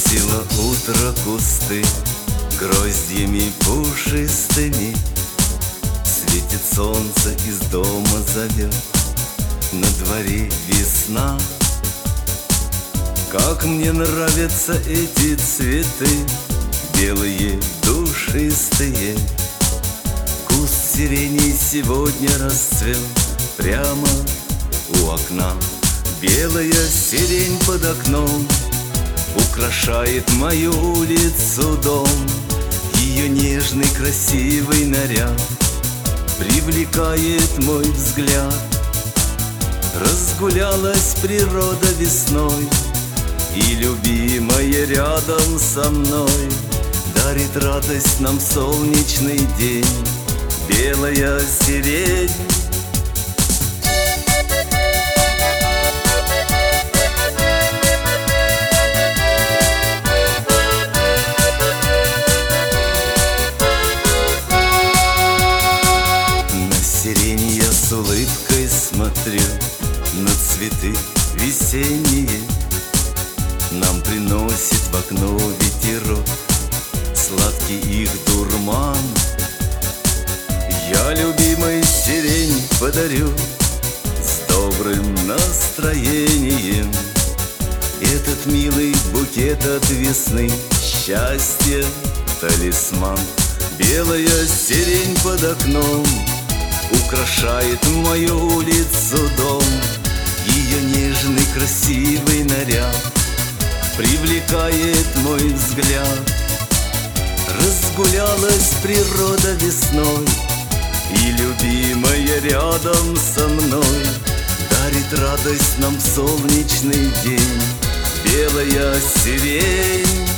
Украсило утро кусты гроздьями пушистыми. Светит солнце, из дома зовет, на дворе весна. Как мне нравятся эти цветы, белые, душистые. Куст сирени сегодня расцвел прямо у окна. Белая сирень под окном украшает мою улицу, дом. Ее нежный красивый наряд привлекает мой взгляд. Разгулялась природа весной, и любимая рядом со мной. Дарит радость нам солнечный день белая сирень. С улыбкой смотрю на цветы весенние. Нам приносит в окно ветерок сладкий их дурман. Я любимой сирень подарю с добрым настроением. Этот милый букет от весны, счастье, талисман. Белая сирень под окном украшает мою улицу, дом. Ее нежный красивый наряд привлекает мой взгляд. Разгулялась природа весной, и любимая рядом со мной. Дарит радость нам солнечный день белая сирень.